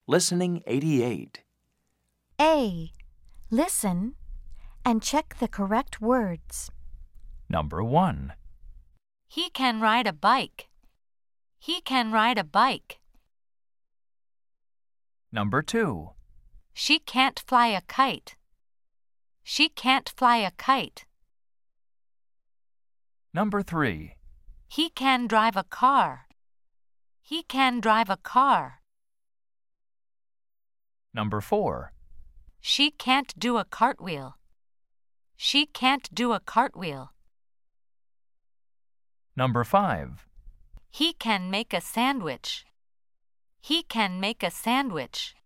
Listening 88. A. Listen and check the correct words. Number 1. He can ride a bike. He can ride a bike. Number 2. She can't fly a kite. She can't fly a kite. Number 3. He can drive a car. He can drive a car. Number 4. She can't do a cartwheel. She can't do a cartwheel. Number 5. He can make a sandwich. He can make a sandwich.